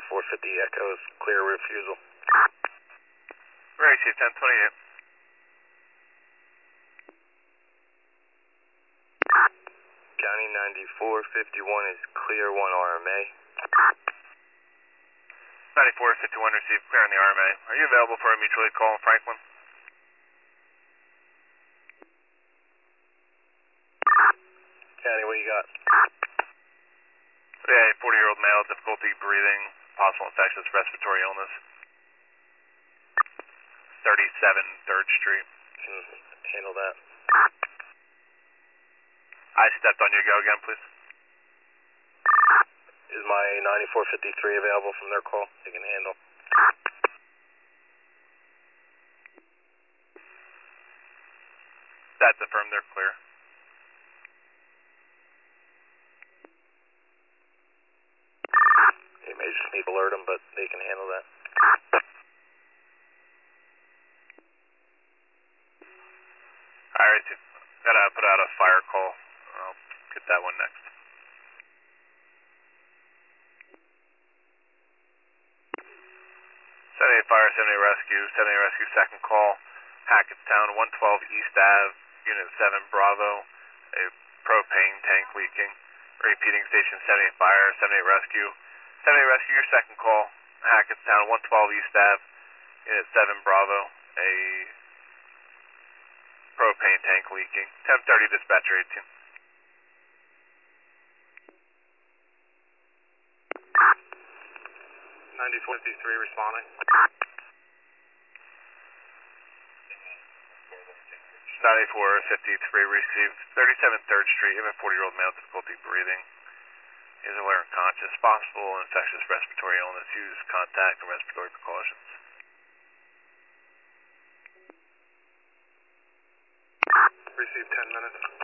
9450 Echoes, clear refusal. Receive 1028. County 9451 is clear 1 RMA. 9451 received clear on the RMA. Are you available for a mutual aid call in Franklin? County, what you got? Yeah, 40-year-old male, difficulty breathing, possible infectious respiratory illness. 37 3rd Street. Can handle that. I stepped on you. Go again, please. Is my 9453 available from their call? They can handle. That's affirmed. They're clear. You may just need to alert them, but they can handle that. Alright, gotta put out a fire call. I'll get that one next. 78 Fire, 78 Rescue, 78 Rescue second call, Hackettstown, 112 East Ave, Unit 7 Bravo, a propane tank leaking. Repeating station 78 Fire, 78 Rescue. 78 Rescue, your second call, Hackettstown, 112 East Ave, Unit 7 Bravo, a propane tank leaking. 1030 dispatcher 18. 9453 responding. 9453 received. 37 3rd Street, you have a 40-year-old male, difficulty breathing. He is aware and conscious. Possible infectious respiratory illness. Use contact and respiratory precautions. Received 10 minutes.